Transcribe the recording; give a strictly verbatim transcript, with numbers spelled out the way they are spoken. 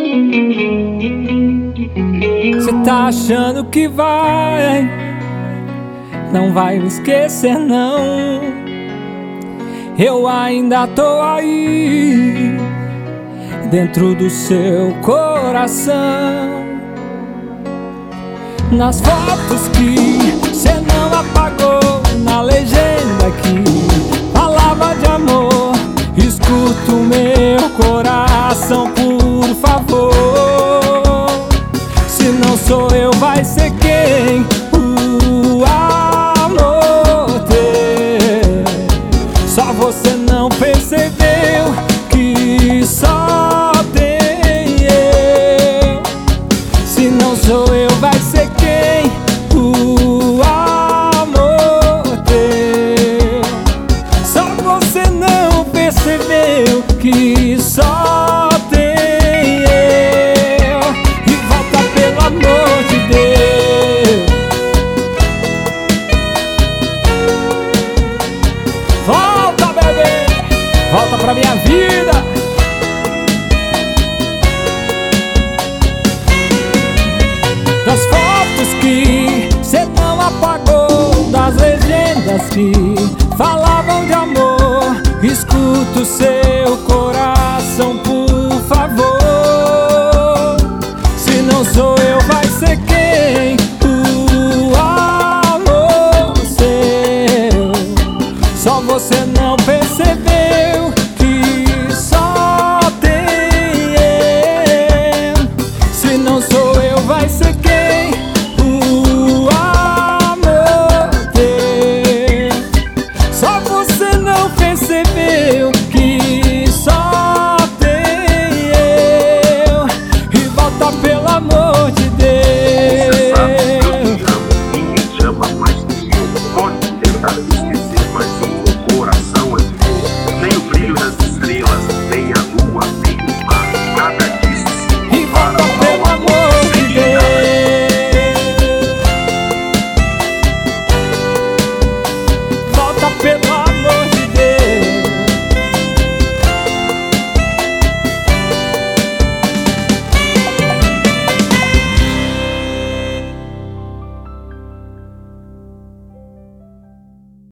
Cê tá achando que vai, não vai me esquecer não. Eu ainda tô aí, dentro do seu coração. Nas fotos que cê não apagou, na legenda que falava de amor. Escuta o meu coração, por favor. Se não sou eu, vai ser quem? O amor teu. Só você não percebeu que só tem eu. Se não sou eu, vai ser quem? O amor teu. Só você não percebeu que só tem eu. E volta, pelo amor de Deus. Volta, bebê, volta pra minha vida. Das fotos que cê não apagou, das legendas que falavam de amor. Escuta o seu coração, por favor. Se não sou eu, vai ser quem? O amor seu. Só você não percebeu que só tem eu. Se não sou eu, vai ser quem? O amor teu. Só você não percebeu que só tem eu. E volta, pelo amor de Deus. Você sabe que eu te amo, ninguém te ama mais que eu. Pode tentar esquecer.